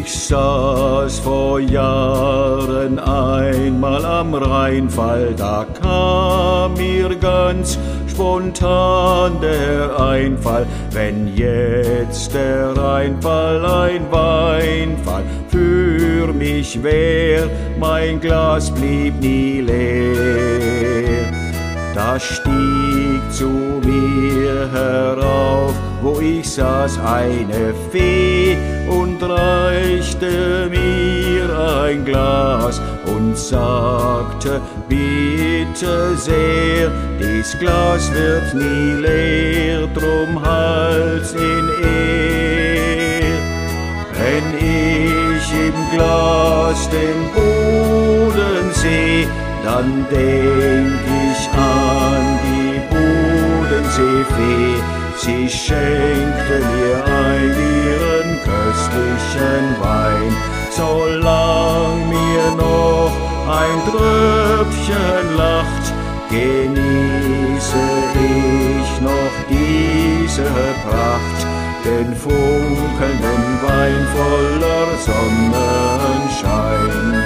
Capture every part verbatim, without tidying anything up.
Ich saß vor Jahren einmal am Rheinfall, da kam mir ganz spontan der Einfall, wenn jetzt der Rheinfall ein Weinfall für mich wär, mein Glas blieb nie leer. Da stieg zu mir herauf, wo ich saß, eine Fee und reichte mir ein Glas und sagte, bitte sehr, dies Glas wird nie leer, drum halt's in Ehr. Wenn ich im Glas den Boden seh, dann denk ich an die Bodenseefee. Sie schenkte mir ein ihren köstlichen Wein, solang mir noch ein Tröpfchen lacht, genieße ich noch diese Pracht, den funkelnden Wein voller Sonnenschein.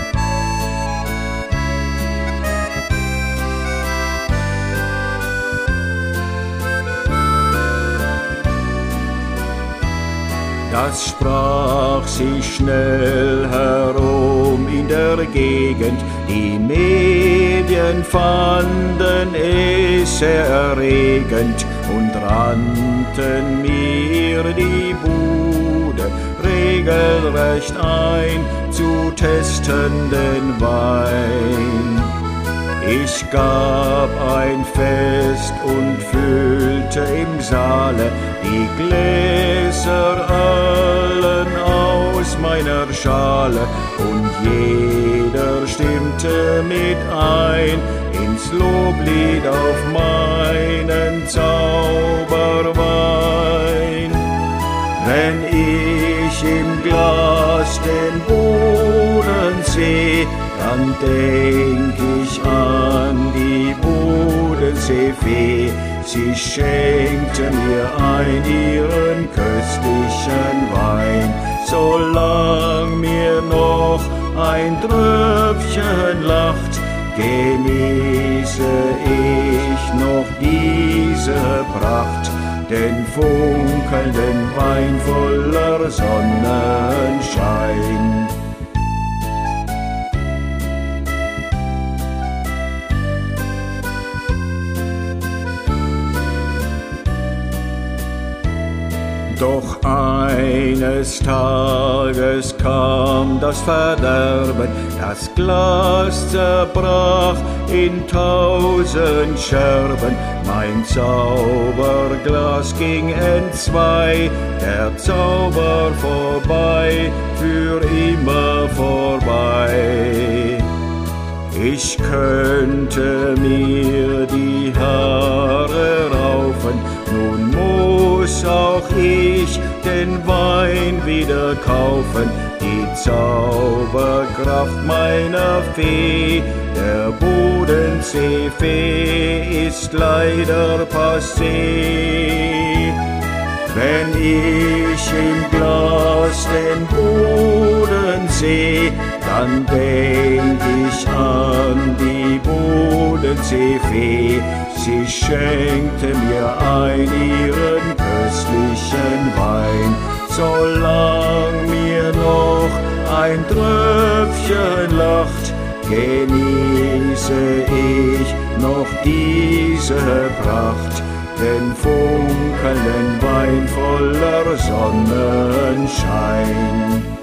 Das sprach sich schnell herum in der Gegend, die Medien fanden es sehr erregend und rannten mir die Bude regelrecht ein, zu testen den Wein. Ich gab ein Fest und füllte im Saale die Gläser allen aus meiner Schale, und jeder stimmte mit ein ins Loblied auf meinen Zauberwein. Wenn ich im Glas den Boden seh, dann denk ich an die Bodenseefee. Sie schenkte mir ein ihren köstlichen Wein, solang mir noch ein Tröpfchen lacht, genieße ich noch diese Pracht, den funkelnden Wein voller Sonnenschein. Doch eines Tages kam das Verderben, das Glas zerbrach in tausend Scherben. Mein Zauberglas ging entzwei, der Zauber vorbei, für immer vorbei. Ich könnte mir die Haare raufen, nun muss auch ich den Wein wieder kaufen. Die Zauberkraft meiner Fee, der Bodenseefee, ist leider passé. Wenn ich im Glas den Boden seh, dann denk ich an die Bodenseefee. Sie schenkte mir ein ihren köstlichen Wein, solang mir noch ein Tröpfchen lacht, genieße ich noch diese Pracht, den funkelnden Wein voller Sonnenschein.